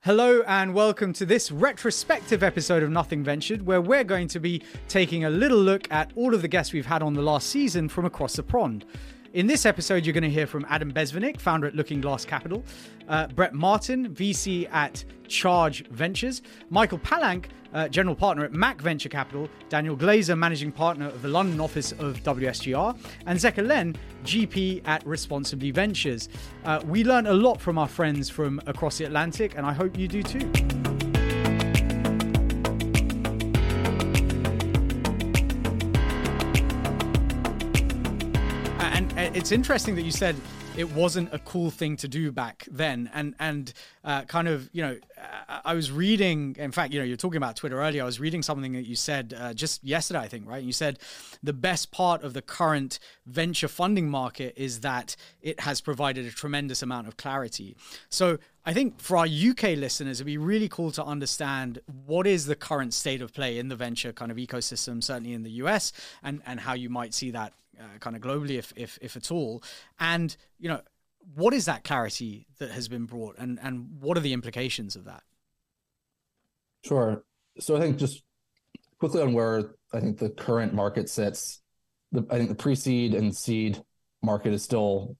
Hello and welcome to this retrospective episode of Nothing Ventured, where we're going to be taking a little look at all of the guests we've had on the last season from across the pond. In this episode, you're going to hear from Adam Besvinick, founder at Looking Glass Capital, Brett Martin, VC at Charge Ventures, Michael Palank, general partner at Mac Venture Capital, Daniel Glazer, managing partner of the London office of WSGR, and Zeka Len, GP at Responsibly Ventures. We learned a lot from our friends from across the Atlantic, and I hope you do too. It's interesting that you said it wasn't a cool thing to do back then. And kind of, I was reading, in fact, you're talking about Twitter earlier. I was reading something that you said just yesterday, I think, right? And you said the best part of the current venture funding market is that it has provided a tremendous amount of clarity. So I think for our UK listeners, it'd be really cool to understand what is the current state of play in the venture kind of ecosystem, certainly in the US, and how you might see that kind of globally, if at all. And, what is that clarity that has been brought, and what are the implications of that? Sure. So I think just quickly on where I think the current market sits, I think the pre-seed and seed market is still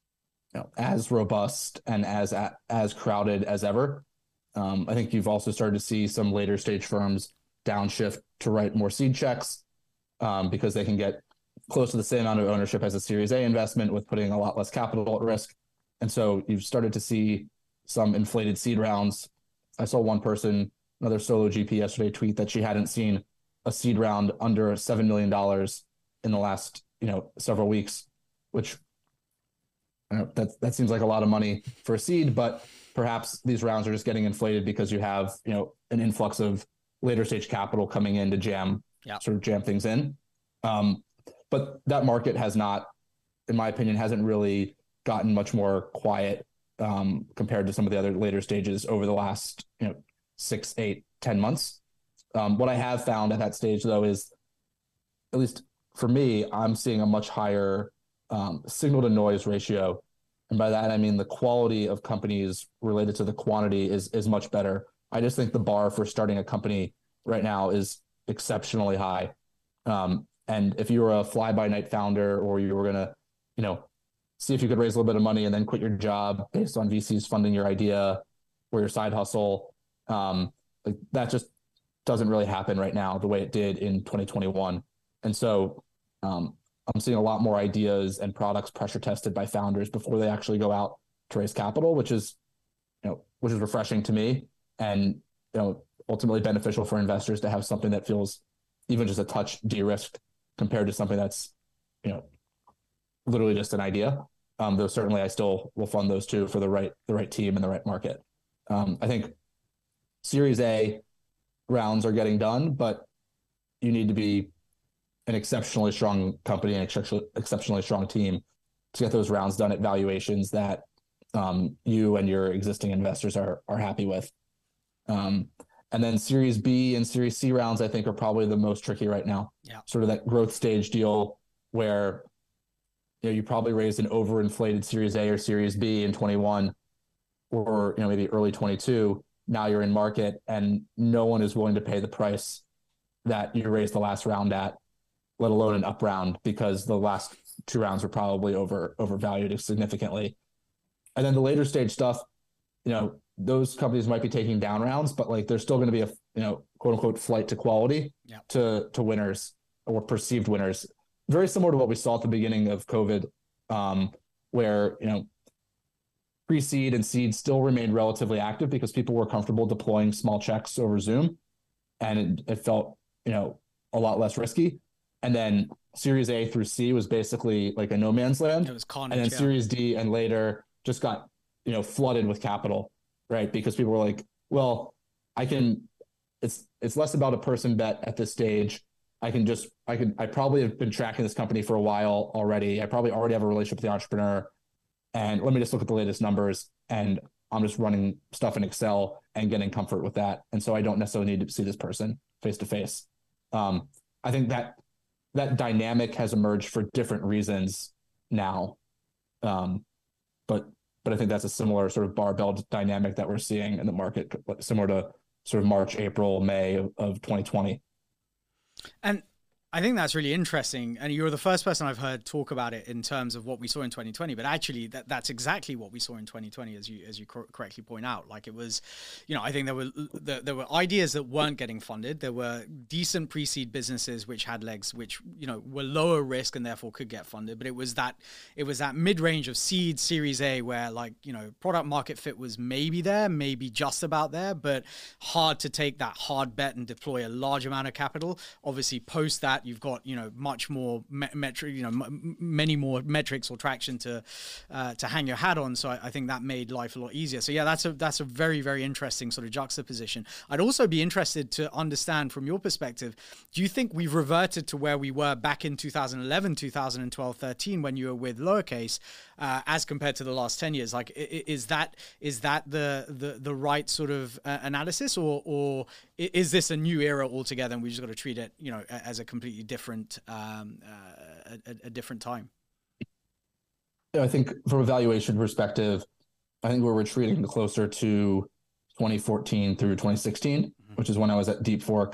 as robust and as crowded as ever. I think you've also started to see some later stage firms downshift to write more seed checks because they can get close to the same amount of ownership as a Series A investment with putting a lot less capital at risk. And so you've started to see some inflated seed rounds. I saw one person, another solo GP yesterday, tweet that she hadn't seen a seed round under $7 million in the last, several weeks, which that seems like a lot of money for a seed, but perhaps these rounds are just getting inflated because you have, an influx of later stage capital coming in to jam things in. But that market has not, in my opinion, hasn't really gotten much more quiet compared to some of the other later stages over the last 6, 8, 10 months. What I have found at that stage, though, is, at least for me, I'm seeing a much higher signal to noise ratio. And by that, I mean the quality of companies related to the quantity is much better. I just think the bar for starting a company right now is exceptionally high. And if you were a fly-by-night founder, or you were going to, see if you could raise a little bit of money and then quit your job based on VCs funding your idea or your side hustle, that just doesn't really happen right now the way it did in 2021. And so I'm seeing a lot more ideas and products pressure tested by founders before they actually go out to raise capital, which is refreshing to me, and ultimately beneficial for investors to have something that feels even just a touch de-risked compared to something that's, literally just an idea. Though certainly I still will fund those too for the right team and the right market. I think Series A rounds are getting done, but you need to be an exceptionally strong company and exceptionally strong team to get those rounds done at valuations that you and your existing investors are happy with. And then Series B and Series C rounds, I think, are probably the most tricky right now. Yeah. Sort of that growth stage deal where you probably raised an overinflated Series A or Series B in 21 or maybe early 22. Now you're in market and no one is willing to pay the price that you raised the last round at, let alone an up round, because the last 2 rounds were probably overvalued significantly. And then the later stage stuff, those companies might be taking down rounds, but there's still going to be a quote unquote flight to quality to winners or perceived winners. Very similar to what we saw at the beginning of COVID, where pre-seed and seed still remained relatively active because people were comfortable deploying small checks over Zoom, and it felt a lot less risky. And then Series A through C was basically like a no man's land. It was carnage, and then Series D and later just got flooded with capital, right? Because people were like, well, it's less about a person bet at this stage. I probably have been tracking this company for a while already. I probably already have a relationship with the entrepreneur, and let me just look at the latest numbers, and I'm just running stuff in Excel and getting comfort with that. And so I don't necessarily need to see this person face to face. I think that dynamic has emerged for different reasons now. But but I think that's a similar sort of barbell dynamic that we're seeing in the market, similar to sort of March, April, May of 2020. And I think that's really interesting. And you're the first person I've heard talk about it in terms of what we saw in 2020. But actually, that's exactly what we saw in 2020, as you correctly point out. Like it was, I think there were ideas that weren't getting funded. There were decent pre-seed businesses which had legs, which were lower risk and therefore could get funded. But it was that mid-range of seed, Series A, where product market fit was maybe there, maybe just about there, but hard to take that hard bet and deploy a large amount of capital. Obviously, post that, you've got much more many more metrics or traction to hang your hat on. So I think that made life a lot easier. So yeah, that's a very, very interesting sort of juxtaposition. I'd also be interested to understand from your perspective, do you think we've reverted to where we were back in 2011, 2012, 13 when you were with Lowercase, as compared to the last 10 years? Like, is that the right sort of analysis, or is this a new era altogether and we just got to treat it as a completely different a different time? I think from a valuation perspective, I think we're retreating closer to 2014 through 2016, which is when I was at Deep Fork.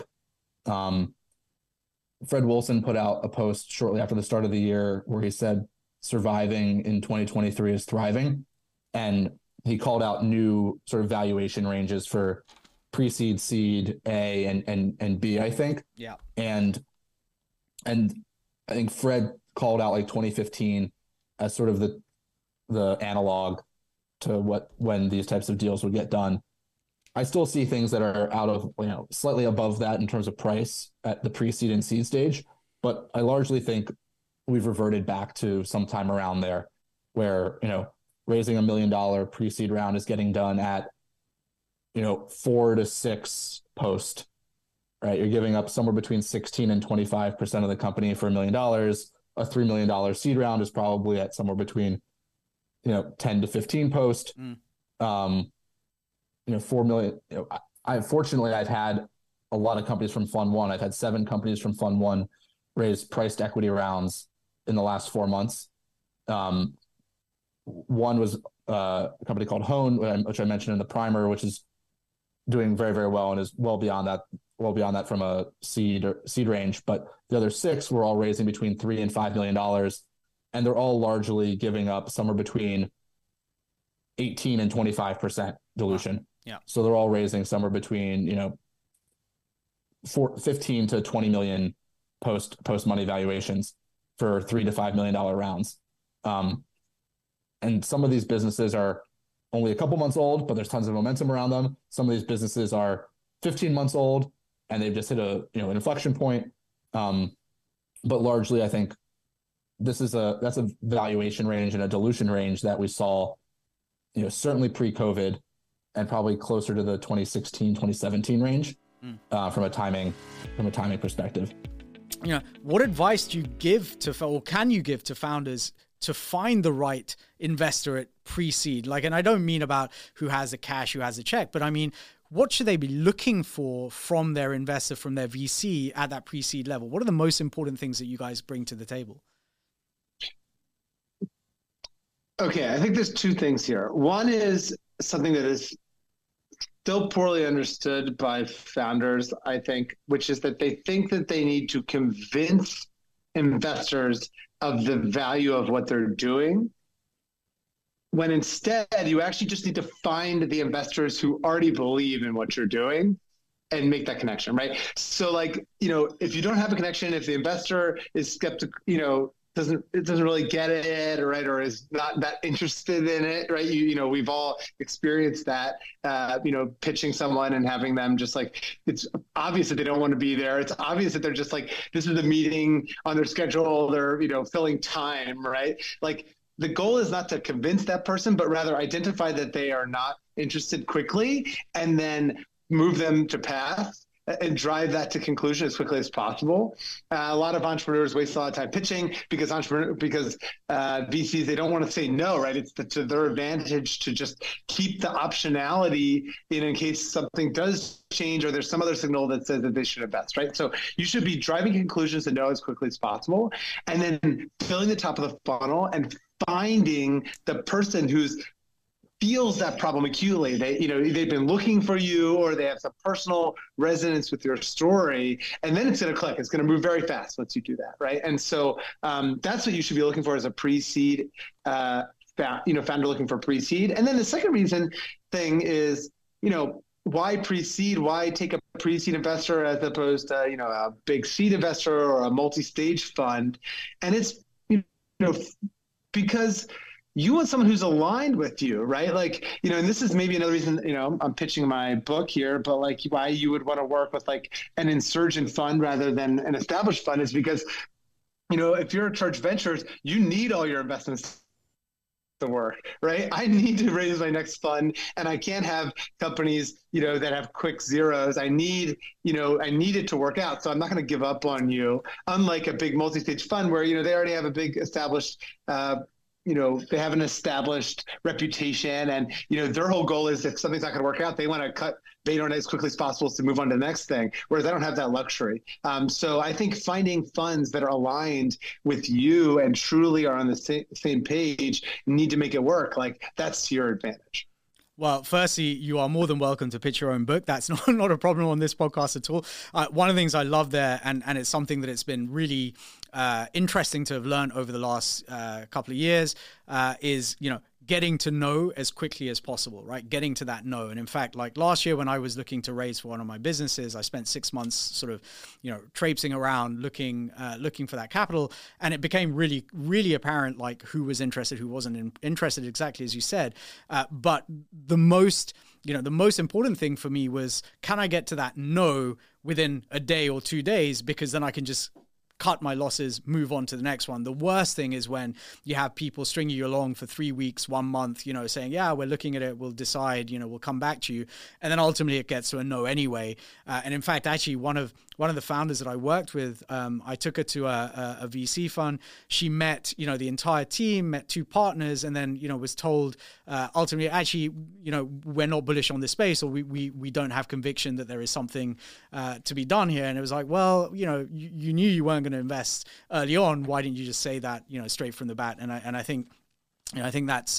Fred Wilson put out a post shortly after the start of the year where he said surviving in 2023 is thriving. And he called out new sort of valuation ranges for pre-seed, seed, A and B, I think. Yeah. And I think Fred called out like 2015 as sort of the analog to when these types of deals would get done. I still see things that are out of, slightly above that in terms of price at the pre-seed and seed stage, but I largely think we've reverted back to sometime around there where, raising $1 million pre-seed round is getting done at, 4 to 6 post, right? You're giving up somewhere between 16 and 25% of the company for $1 million. A $3 million seed round is probably at somewhere between, 10 to 15 post. 4 million. Fortunately, I've had a lot of companies from Fund One. I've had 7 companies from Fund One raise priced equity rounds in the last 4 months. One was a company called Hone, which I mentioned in the primer, which is doing very, very well and is well beyond that from a seed range. But the other 6 were all raising between $3 and $5 million, and they're all largely giving up somewhere between 18 and 25% dilution. Wow. Yeah. So they're all raising somewhere between 15 to 20 million post money valuations for $3 to $5 million rounds. And some of these businesses are only a couple months old, but there's tons of momentum around them. Some of these businesses are 15 months old and they've just hit an inflection point. But largely, I think that's a valuation range and a dilution range that we saw, certainly pre-COVID and probably closer to the 2016, 2017 range from a timing perspective. What advice do you give or can you give to founders to find the right investor at pre-seed? And I don't mean about who has the cash, who has the check, but I mean, what should they be looking for from their investor, from their VC at that pre-seed level? What are the most important things that you guys bring to the table? Okay, I think there's 2 things here. One is something that is still poorly understood by founders, I think, which is that they think that they need to convince investors of the value of what they're doing, when instead you actually just need to find the investors who already believe in what you're doing and make that connection, right? So if you don't have a connection, if the investor is skeptical, doesn't really get it, right, or is not that interested in it, right? We've all experienced that, pitching someone and having them just it's obvious that they don't want to be there. It's obvious that they're just this is a meeting on their schedule. They're, filling time, right? The goal is not to convince that person, but rather identify that they are not interested quickly and then move them to path and drive that to conclusion as quickly as possible. A lot of entrepreneurs waste a lot of time pitching because VCs, they don't want to say no, right? It's to their advantage to just keep the optionality in case something does change or there's some other signal that says that they should invest, right? So you should be driving conclusions to no as quickly as possible, and then filling the top of the funnel and finding the person who's feels that problem acutely. They've been looking for you, or they have some personal resonance with your story, and then it's going to click. It's going to move very fast once you do that, right? And so that's what you should be looking for as a pre-seed, founder looking for pre-seed. And then the second thing is, why pre-seed? Why take a pre-seed investor as opposed to, a big seed investor or a multi-stage fund? And it's, because you want someone who's aligned with you, right? And this is maybe another reason, I'm pitching my book here, but why you would want to work with an insurgent fund rather than an established fund is because, if you're at Charge Ventures, you need all your investments to work, right? I need to raise my next fund, and I can't have companies, that have quick zeros. I need it to work out. So I'm not going to give up on you. Unlike a big multi-stage fund where, they already have a big established, they have an established reputation, and, their whole goal is if something's not going to work out, they want to cut bait on it as quickly as possible to move on to the next thing. Whereas I don't have that luxury. So I think finding funds that are aligned with you and truly are on the same page need to make it work. That's your advantage. Well, firstly, you are more than welcome to pitch your own book. That's not a problem on this podcast at all. One of the things I love there, and it's something that it's been really interesting to have learned over the last couple of years, is, getting to know as quickly as possible, right? Getting to that know. And in fact, last year when I was looking to raise for one of my businesses, I spent 6 months sort of, traipsing around looking for that capital. And it became really, really apparent, who was interested, who wasn't interested, exactly as you said. But the most important thing for me was, can I get to that no within a day or 2 days? Because then I can just cut my losses, move on to the next one. The worst thing is when you have people stringing you along for 3 weeks, 1 month, saying, yeah, we're looking at it, we'll decide, we'll come back to you. And then ultimately it gets to a no anyway. And in fact, actually one of the founders that I worked with, I took her to a VC fund. She met, the entire team, met 2 partners, and then, was told ultimately, actually, we're not bullish on this space, or we don't have conviction that there is something to be done here. And it was like, well, you knew you weren't going to invest early on. Why didn't you just say that, straight from the bat? And I think, I think that's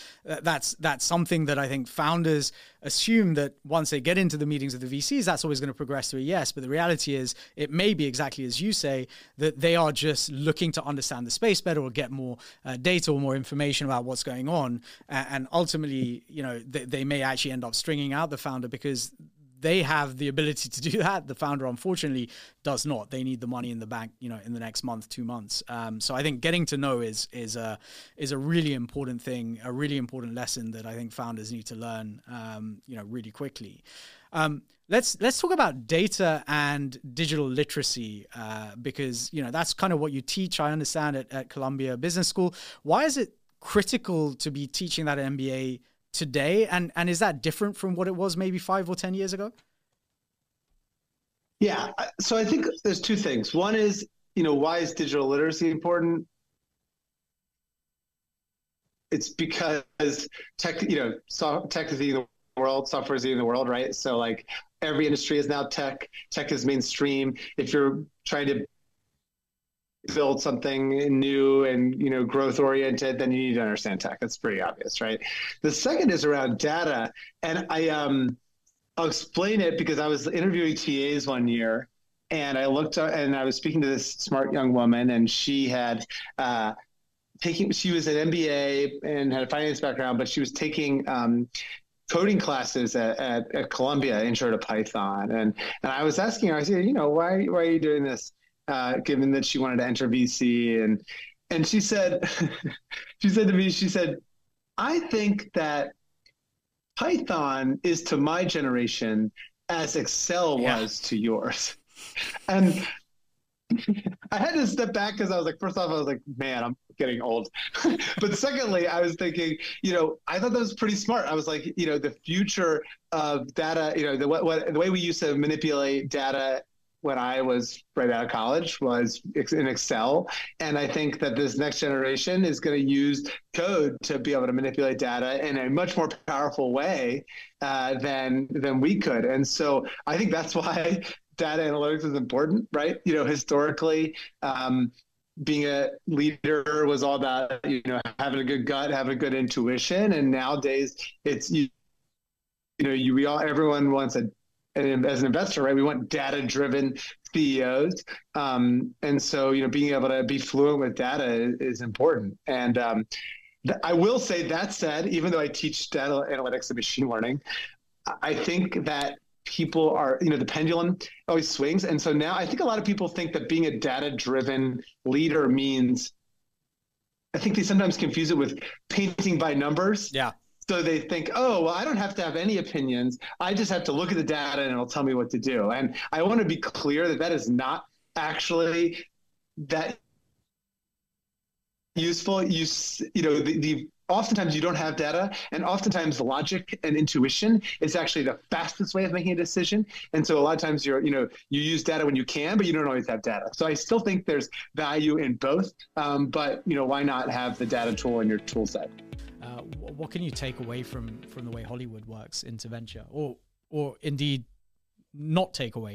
something that I think founders assume, that once they get into the meetings of the VCs, that's always going to progress to a yes. But the reality is, it may be exactly as you say, that they are just looking to understand the space better, or get more data or more information about what's going on. And ultimately, they may actually end up stringing out the founder because they have the ability to do that. The founder, unfortunately, does not. They need the money in the bank, in the next month, 2 months. So I think getting to know is a really important thing, a really important lesson that I think founders need to learn, really quickly. Let's talk about data and digital literacy, because that's kind of what you teach, I understand, at Columbia Business School. Why is it critical to be teaching that at MBA today? And is that different from what it was maybe 5 or 10 years ago? Yeah. So I think there's 2 things. One is, why is digital literacy important? It's because tech, tech is eating the world, software is eating the world, right? So every industry is now tech. Tech is mainstream. If you're trying to build something new and growth oriented, then you need to understand tech. That's pretty obvious, right? The second is around data, and I'll explain it because I was interviewing TAs one year, and I looked up and I was speaking to this smart young woman, and she had she was an MBA and had a finance background, but she was taking coding classes at Columbia, Intro to Python, and I was asking her, I said, why are you doing this? Given that she wanted to enter VC, and she said, she said to me, I think that Python is to my generation as Excel was to yours. And I had to step back because I was like, first off, I was like, man, I'm getting old. But secondly, I was thinking, I thought that was pretty smart. I was like, the future of data, the way we used to manipulate data when I was right out of college was in Excel. And I think that this next generation is going to use code to be able to manipulate data in a much more powerful way than we could. And so I think that's why data analytics is important, right? Historically, being a leader was all about, having a good gut, having a good intuition. And nowadays it's, everyone wants and as an investor, right, we want data-driven CEOs. And so, being able to be fluent with data is important. And I will say, that said, even though I teach data analytics and machine learning, I think that people are, the pendulum always swings. And so now I think a lot of people think that being a data-driven leader means, I think they sometimes confuse it with painting by numbers. Yeah. So they think, oh, well, I don't have to have any opinions. I just have to look at the data and it'll tell me what to do. And I want to be clear that that is not actually that useful. Oftentimes you don't have data, and oftentimes logic and intuition is actually the fastest way of making a decision. And so a lot of times you use data when you can, but you don't always have data. So I still think there's value in both, but why not have the data tool in your tool set? What can you take away from the way Hollywood works into venture, or indeed not take away?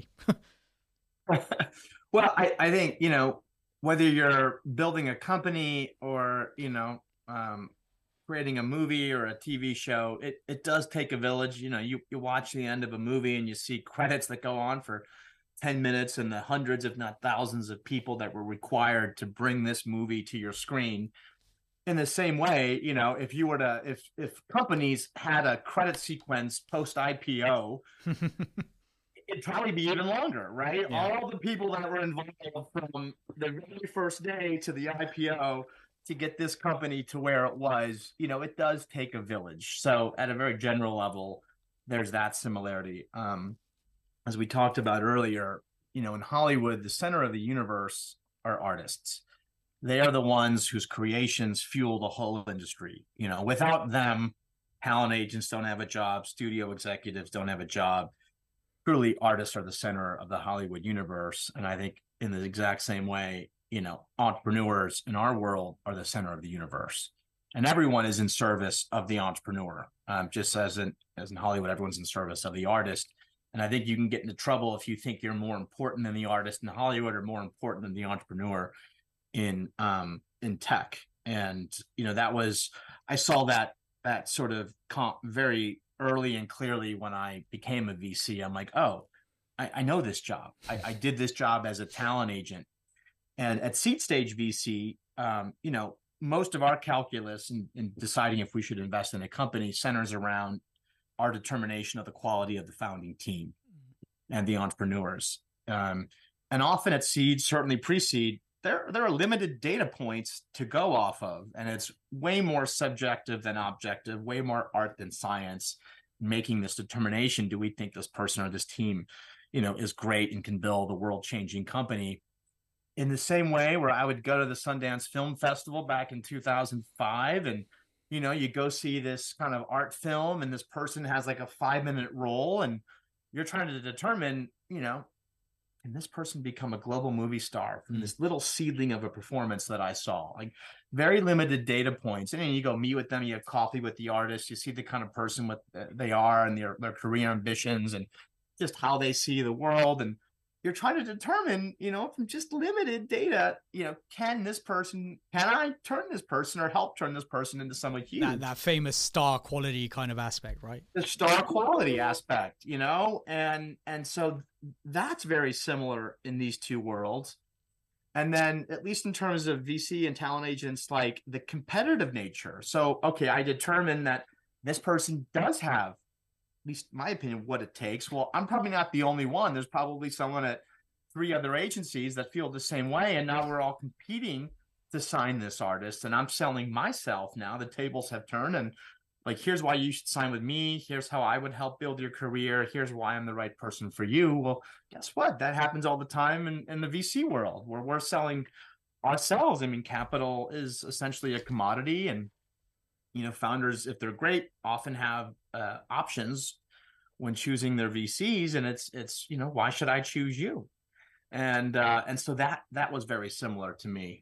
Well, I think, whether you're building a company or, creating a movie or a TV show, it does take a village. You watch the end of a movie and you see credits that go on for 10 minutes and the hundreds, if not thousands of people that were required to bring this movie to your screen. In the same way, if you were to, if companies had a credit sequence post IPO, it'd probably be even longer, right? Yeah. All the people that were involved from the very first day to the IPO to get this company to where it was, it does take a village. So at a very general level, there's that similarity. As we talked about earlier, in Hollywood, the center of the universe are artists. They are the ones whose creations fuel the whole industry. Without them, talent agents don't have a job, studio executives don't have a job. Truly, artists are the center of the Hollywood universe. And I think in the exact same way, entrepreneurs in our world are the center of the universe. And everyone is in service of the entrepreneur. Just as in Hollywood, everyone's in service of the artist. And I think you can get into trouble if you think you're more important than the artist in Hollywood or more important than the entrepreneur in tech. And I saw that sort of very early and clearly when I became a VC. I'm like, oh, I know this job. I did this job as a talent agent. And at seed stage VC, most of our calculus in deciding if we should invest in a company centers around our determination of the quality of the founding team and the entrepreneurs. And often at seed, certainly pre-seed, there are limited data points to go off of, and it's way more subjective than objective, way more art than science, making this determination. Do we think this person or this team, is great and can build a world-changing company? In the same way where I would go to the Sundance Film Festival back in 2005 and, you go see this kind of art film and this person has like a 5-minute role and you're trying to determine, can this person become a global movie star from this little seedling of a performance that I saw? Like very limited data points. And then you go meet with them, you have coffee with the artist, you see the kind of person they are and their career ambitions and just how they see the world. And you're trying to determine, from just limited data, can I turn this person or help turn this person into someone huge? That famous star quality kind of aspect, right? The star quality aspect, and so that's very similar in these two worlds. And then at least in terms of VC and talent agents, like the competitive nature. So, okay, I determined that this person does have, at least my opinion, what it takes. Well, I'm probably not the only one. There's probably someone at 3 other agencies that feel the same way. And now we're all competing to sign this artist. And I'm selling myself now. The tables have turned. And like, here's why you should sign with me. Here's how I would help build your career. Here's why I'm the right person for you. Well, guess what? That happens all the time in the VC world where we're selling ourselves. I mean, capital is essentially a commodity. And founders, if they're great, often have options when choosing their VCs, and it's why should I choose you? And so that was very similar to me.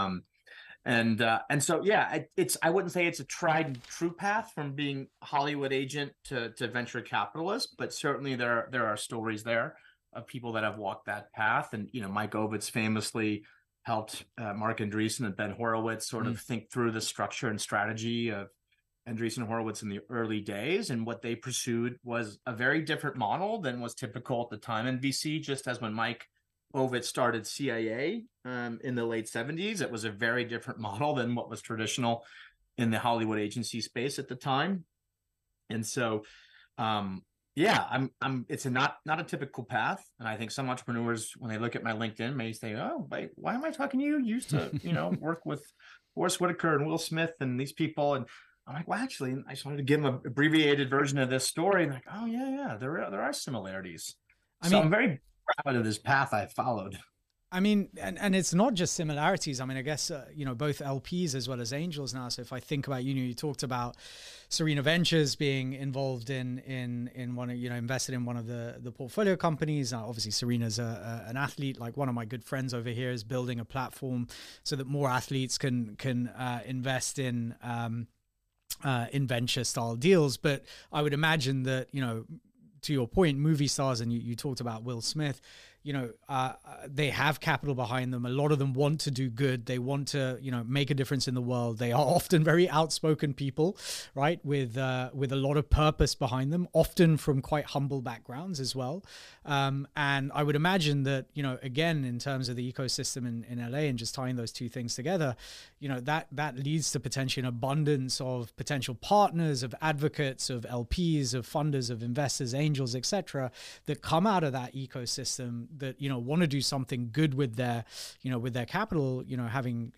And so yeah, I wouldn't say it's a tried and true path from being Hollywood agent to venture capitalist, but certainly there are stories there of people that have walked that path. And Mike Ovitz famously helped Mark Andreessen and Ben Horowitz sort of think through the structure and strategy of Andreessen and Horowitz in the early days. And what they pursued was a very different model than was typical at the time in VC, just as when Mike Ovitz started CIA in the late 70s. It was a very different model than what was traditional in the Hollywood agency space at the time. And so, it's not a typical path. And I think some entrepreneurs, when they look at my LinkedIn, may say, oh, wait, why am I talking to you? You used to, work with Forrest Whitaker and Will Smith and these people. And I'm like, well, actually, I just wanted to give them an abbreviated version of this story. And like, oh, yeah, there are similarities. I'm very proud of this path I followed. I mean, and it's not just similarities. I mean, I guess, both LPs as well as angels now. So if I think about, you talked about Serena Ventures being involved in one of, invested in one of the portfolio companies. Now, obviously, Serena's an athlete. Like, one of my good friends over here is building a platform so that more athletes can invest in venture style deals. But I would imagine that, to your point, movie stars, and you talked about Will Smith, they have capital behind them. A lot of them want to do good. They want to, make a difference in the world. They are often very outspoken people, right? With a lot of purpose behind them, often from quite humble backgrounds as well. And I would imagine that, again, in terms of the ecosystem in LA and just tying those two things together, that leads to potentially an abundance of potential partners, of advocates, of LPs, of funders, of investors, angels, etc., that come out of that ecosystem that want to do something good with their capital, having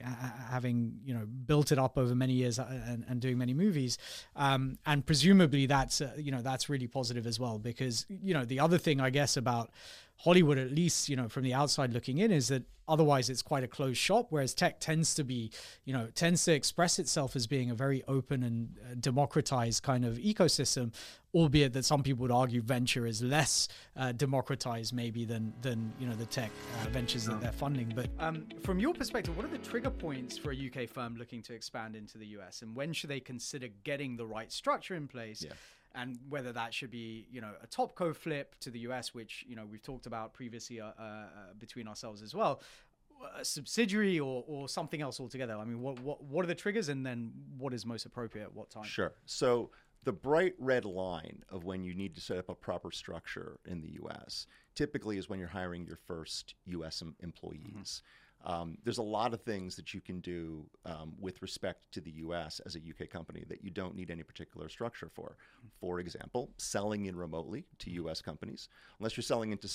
built it up over many years and doing many movies, and presumably that's really positive as well, because the other thing, I guess, about Hollywood, at least, from the outside looking in, is that otherwise it's quite a closed shop, whereas tech tends to express itself as being a very open and democratized kind of ecosystem, albeit that some people would argue venture is less democratized maybe than the tech ventures that they're funding. But from your perspective, what are the trigger points for a UK firm looking to expand into the US, and when should they consider getting the right structure in place? Yeah. And whether that should be, a Topco flip to the US, which, we've talked about previously between ourselves as well, a subsidiary or something else altogether. I mean, what are the triggers, and then what is most appropriate at what time? Sure. So the bright red line of when you need to set up a proper structure in the US typically is when you're hiring your first US employees. Mm-hmm. There's a lot of things that you can do with respect to the U.S. as a U.K. company that you don't need any particular structure for. For example, selling in remotely to U.S. companies, unless you're selling into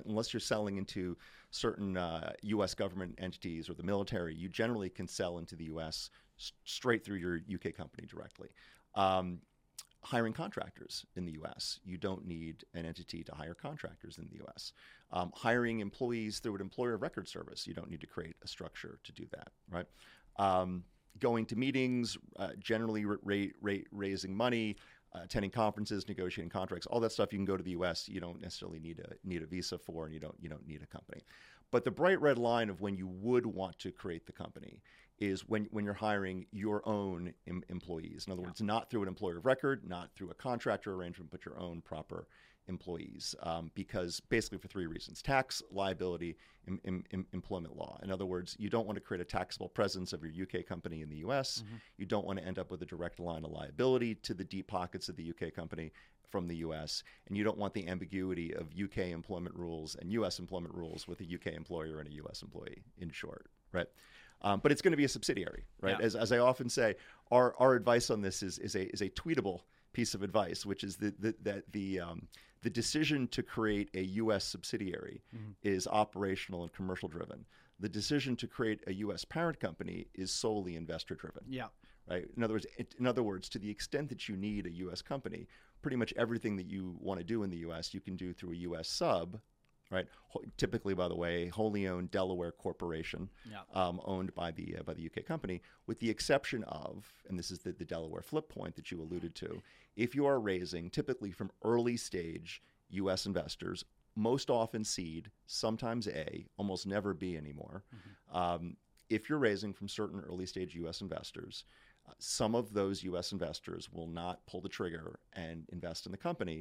certain U.S. government entities or the military, you generally can sell into the U.S. Straight through your U.K. company directly. Hiring contractors in the U.S. You don't need an entity to hire contractors in the U.S. Hiring employees through an employer of record service. You don't need to create a structure to do that, right? Going to meetings, generally raising money, attending conferences, negotiating contracts, all that stuff you can go to the U.S. You don't necessarily need a visa for, and you don't need a company. But the bright red line of when you would want to create the company is when you're hiring your own employees. In other words, not through an employer of record, not through a contractor arrangement, but your own proper employees. Because basically for three reasons: tax, liability, employment law. In other words, you don't want to create a taxable presence of your UK company in the US. Mm-hmm. You don't want to end up with a direct line of liability to the deep pockets of the UK company from the US, and you don't want the ambiguity of UK employment rules and US employment rules with a UK employer and a US employee, in short, right? But it's going to be a subsidiary, right? Yeah. As I often say, our advice on this is a tweetable piece of advice, which is that the decision to create a U.S. subsidiary is operational and commercial driven. The decision to create a U.S. parent company is solely investor driven. Yeah. Right. In other words, to the extent that you need a U.S. company, pretty much everything that you want to do in the U.S. you can do through a U.S. sub. Right. Typically, by the way, wholly owned Delaware corporation, owned by the UK company, with the exception of, and this is the Delaware flip point that you alluded to, if you are raising typically from early stage U.S. investors, most often seed, sometimes A, almost never B anymore. Mm-hmm. If you're raising from certain early stage U.S. investors, some of those U.S. investors will not pull the trigger and invest in the company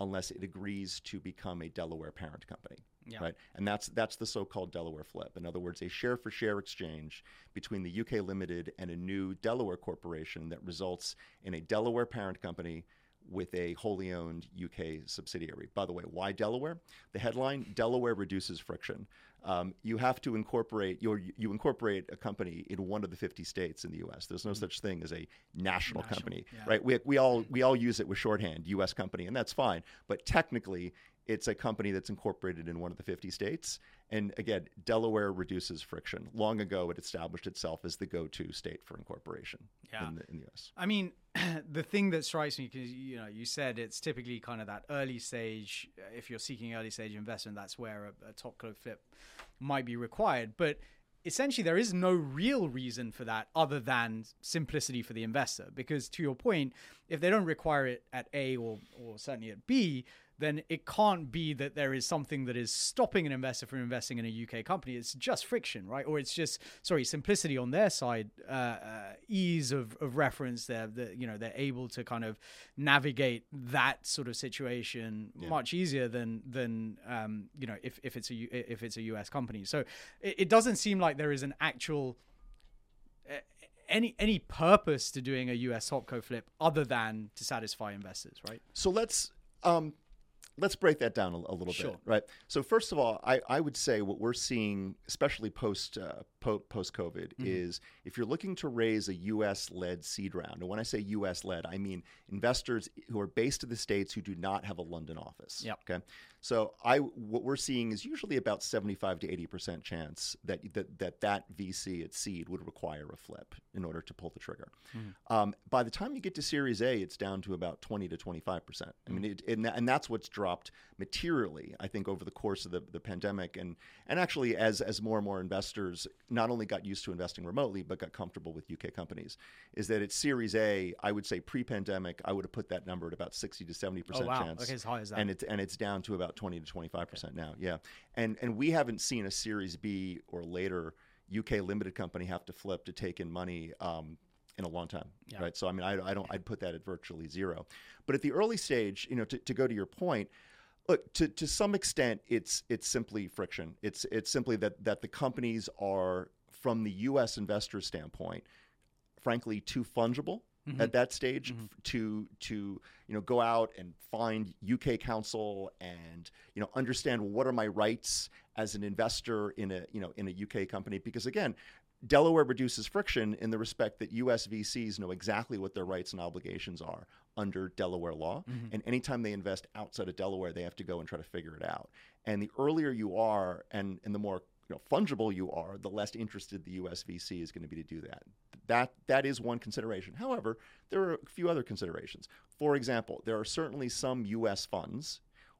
unless it agrees to become a Delaware parent company. Yeah. Right, and that's the so-called Delaware flip. In other words, a share-for-share exchange between the UK Limited and a new Delaware corporation that results in a Delaware parent company with a wholly owned UK subsidiary. By the way, why Delaware? The headline: Delaware reduces friction. You have to incorporate you incorporate a company in one of the 50 states in the U.S. There's no such thing as a national company, right? We all use it with shorthand, U.S. company, and that's fine. But technically, it's a company that's incorporated in one of the 50 states. And again, Delaware reduces friction. Long ago, it established itself as the go-to state for incorporation in the U.S. I mean, the thing that strikes me, because you said it's typically kind of that early stage. If you're seeking early stage investment, that's where a top co flip might be required. But essentially, there is no real reason for that other than simplicity for the investor. Because to your point, if they don't require it at A or certainly at B, then it can't be that there is something that is stopping an investor from investing in a UK company. It's just friction, right? Or it's just, simplicity on their side, ease of reference there. They're able to kind of navigate that sort of situation much easier than if it's a US company. So it doesn't seem like there is an actual any purpose to doing a US topco flip other than to satisfy investors, right? So let's break that down a little bit, right? So first of all, I would say what we're seeing, especially post-COVID, is if you're looking to raise a U.S.-led seed round, and when I say U.S.-led, I mean investors who are based in the States who do not have a London office. Yep. Okay. So what we're seeing is usually about 75 to 80% chance that VC at seed would require a flip in order to pull the trigger. By the time you get to Series A, it's down to about 20 to 25%. I mean, and that's what's dropped materially, I think, over the course of the pandemic, and actually as more and more investors not only got used to investing remotely but got comfortable with UK companies, is that it's Series A. I would say pre-pandemic, I would have put that number at about 60 to 70% chance. Okay, as high as that. And it's down to about 20 to 25% now. Yeah, and we haven't seen a Series B or later UK limited company have to flip to take in money in a long time, right? So I mean, I'd put that at virtually zero. But at the early stage, to go to your point, look, to some extent, it's simply friction. It's simply that the companies are, from the U.S. investor standpoint, frankly, too fungible at that stage to go out and find UK counsel and understand what are my rights as an investor in a UK company, because again, Delaware reduces friction in the respect that U.S. VCs know exactly what their rights and obligations are under Delaware law. And anytime they invest outside of Delaware, they have to go and try to figure it out. And the earlier you are and the more fungible you are, the less interested the U.S. VC is going to be to do that. That is one consideration. However, there are a few other considerations. For example, there are certainly some U.S. funds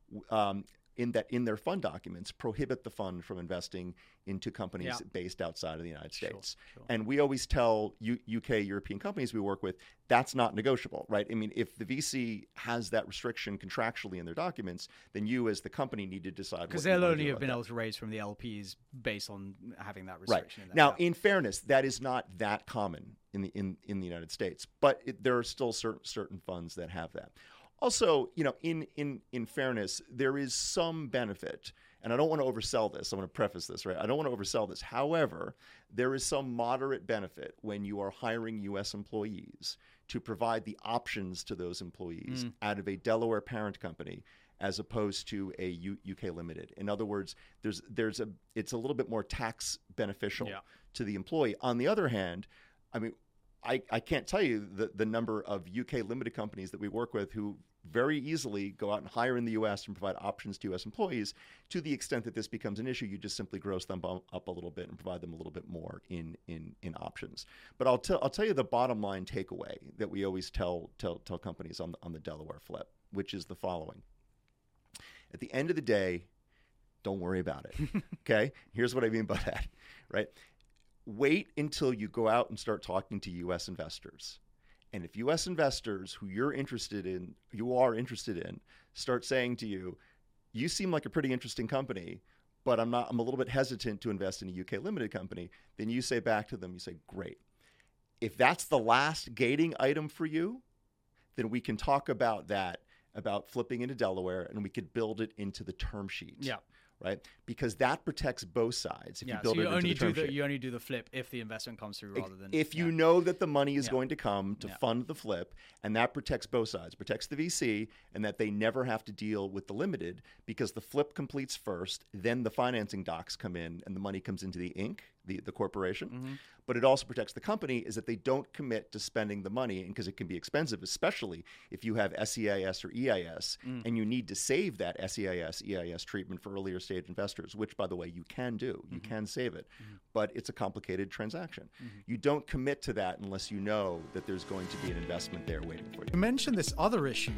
in their fund documents prohibit the fund from investing into companies based outside of the United States. Sure. And we always tell UK, European companies we work with, that's not negotiable, right? I mean, if the VC has that restriction contractually in their documents, then you as the company need to decide. Because they'll only have been able to raise from the LPs based on having that restriction. Right. Now, in fairness, that is not that common in the United States, but there are still certain funds that have that. Also, in fairness, there is some benefit, and I don't want to oversell this. I want to preface this, right? I don't want to oversell this. However, there is some moderate benefit when you are hiring U.S. employees to provide the options to those employees out of a Delaware parent company as opposed to a UK limited. In other words, it's a little bit more tax beneficial to the employee. On the other hand, I mean, I can't tell you the number of UK limited companies that we work with who very easily go out and hire in the U.S. and provide options to U.S. employees. To the extent that this becomes an issue, you just simply gross them up a little bit and provide them a little bit more in options. But I'll tell you the bottom line takeaway that we always tell companies on the Delaware flip, which is the following: at the end of the day, don't worry about it. Okay, here's what I mean by that, right? Wait until you go out and start talking to U.S. investors. And if U.S. investors who you are interested in, start saying to you, you seem like a pretty interesting company, but I'm a little bit hesitant to invest in a UK limited company, then you say back to them, you say, great. If that's the last gating item for you, then we can talk about that about flipping into Delaware, and we could build it into the term sheet. Yeah. Right, because that protects both sides. If you build so it into the term sheet, you only do the flip if the investment comes through, rather than if you know that the money is going to come to fund the flip, and that protects both sides, protects the VC, and that they never have to deal with the limited, because the flip completes first, then the financing docs come in, and the money comes into the Inc., the corporation. Mm-hmm. But it also protects the company, is that they don't commit to spending the money, and because it can be expensive, especially if you have SEIS or EIS, and you need to save that SEIS, EIS treatment for earlier stage investors, which, by the way, you can do. You can save it, but it's a complicated transaction. You don't commit to that unless you know that there's going to be an investment there waiting for you. You mentioned this other issue,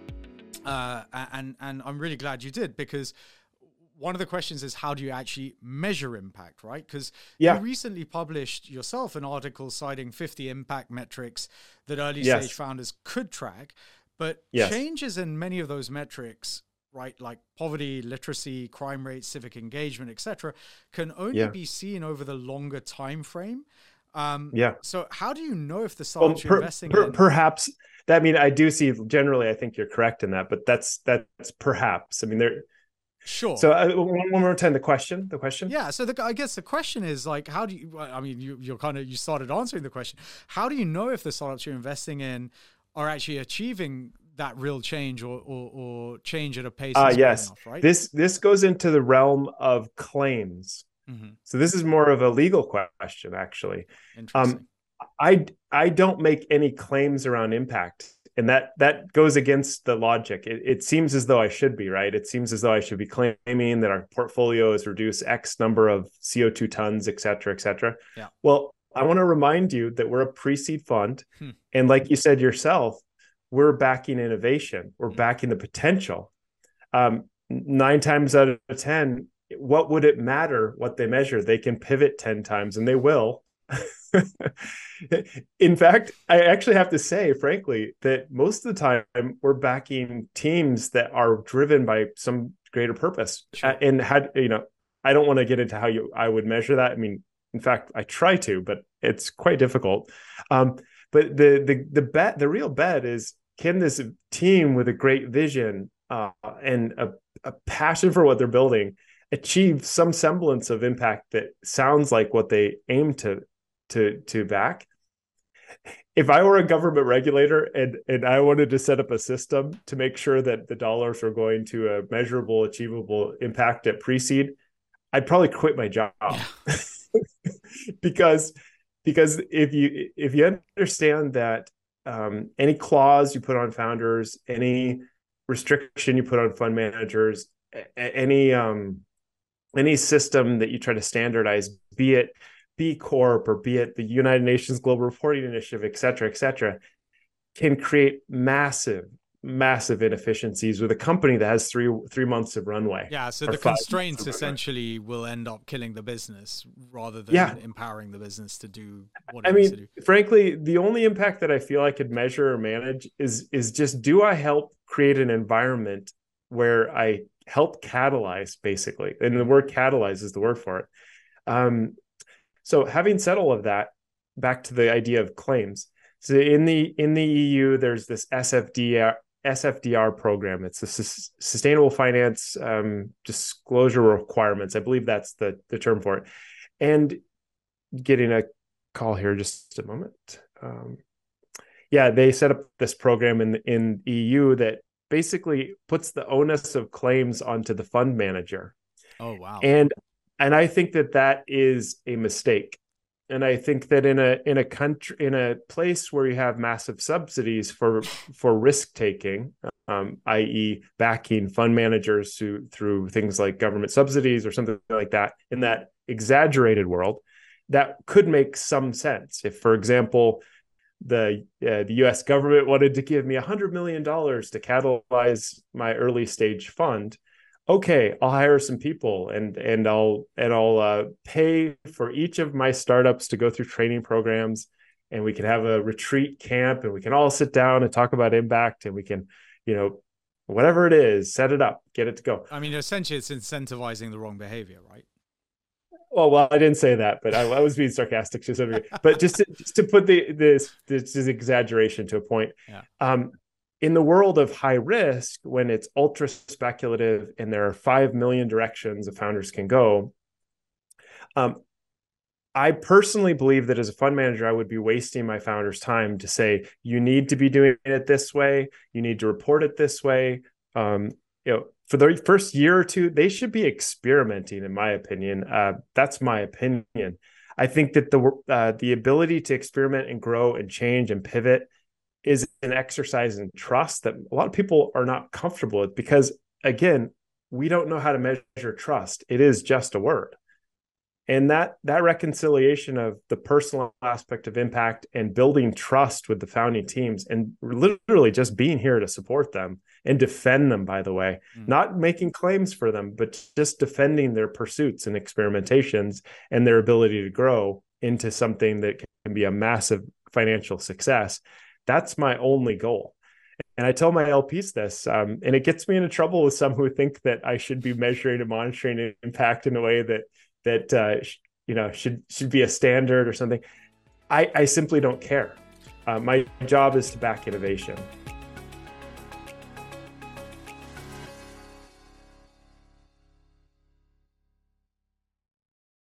and I'm really glad you did, because one of the questions is, how do you actually measure impact, right? Because you recently published yourself an article citing 50 impact metrics that early stage founders could track, but changes in many of those metrics, right, like poverty, literacy, crime rates, civic engagement, etc., can only be seen over the longer time frame. So how do you know if the startups you're investing in... Perhaps, I mean, I do see, generally, I think you're correct in that, but that's perhaps, I mean, there... Sure. So one more time, the question. Yeah. So I guess the question is, like, how do you? I mean, you started answering the question. How do you know if the startups you're investing in are actually achieving that real change or change at a pace? Yes. Enough, right. This goes into the realm of claims. So this is more of a legal question, actually. Interesting. I don't make any claims around impact. And that goes against the logic. It seems as though I should be, right? It seems as though I should be claiming that our portfolio has reduced X number of CO2 tons, et cetera, et cetera. Yeah. Well, I want to remind you that we're a pre-seed fund. And like you said yourself, we're backing innovation. We're backing the potential. 9 times out of 10, what would it matter what they measure? They can pivot 10 times, and they will. In fact, I actually have to say, frankly, that most of the time we're backing teams that are driven by some greater purpose. Sure. And I don't want to get into how I would measure that. I mean, in fact, I try to, but it's quite difficult. But the real bet is, can this team with a great vision and a passion for what they're building achieve some semblance of impact that sounds like what they aim to back? If I were a government regulator and I wanted to set up a system to make sure that the dollars were going to a measurable, achievable impact at pre-seed, I'd probably quit my job. because if you understand that any clause you put on founders, any restriction you put on fund managers, any system that you try to standardize, be it B Corp or be it the United Nations Global Reporting Initiative, et cetera, can create massive inefficiencies with a company that has three months of runway. Yeah, so the constraints essentially will end up killing the business rather than empowering the business to do what it needs to do. Frankly, the only impact that I feel I could measure or manage is just, do I help create an environment where I help catalyze, basically? And the word catalyze is the word for it. So having said all of that, back to the idea of claims. So in the EU, there's this SFDR program. It's the Sustainable Finance Disclosure Requirements. I believe that's the term for it. And getting a call here, just a moment. They set up this program in EU that basically puts the onus of claims onto the fund manager. Oh, wow. And I think that is a mistake. And I think that in a place where you have massive subsidies for risk taking, i.e., backing fund managers through things like government subsidies or something like that, in that exaggerated world, that could make some sense. If, for example, the U.S. government wanted to give me $100 million to catalyze my early stage fund, okay, I'll hire some people and I'll pay for each of my startups to go through training programs, and we can have a retreat camp, and we can all sit down and talk about impact, and we can, whatever it is, set it up, get it to go. I mean, essentially, it's incentivizing the wrong behavior, right? Well, I didn't say that, but I was being sarcastic to some degree. But just to put this exaggeration to a point, in the world of high risk, when it's ultra speculative and there are 5 million directions the founders can go, I personally believe that as a fund manager, I would be wasting my founders' time to say, you need to be doing it this way. You need to report it this way. For the first year or two, they should be experimenting, in my opinion. That's my opinion. I think that the ability to experiment and grow and change and pivot is an exercise in trust that a lot of people are not comfortable with, because, again, we don't know how to measure trust. It is just a word. And that reconciliation of the personal aspect of impact and building trust with the founding teams, and literally just being here to support them and defend them, by the way, not making claims for them, but just defending their pursuits and experimentations and their ability to grow into something that can be a massive financial success. That's my only goal. And I tell my LPs this, and it gets me into trouble with some who think that I should be measuring and monitoring impact in a way that should be a standard or something. I simply don't care. My job is to back innovation.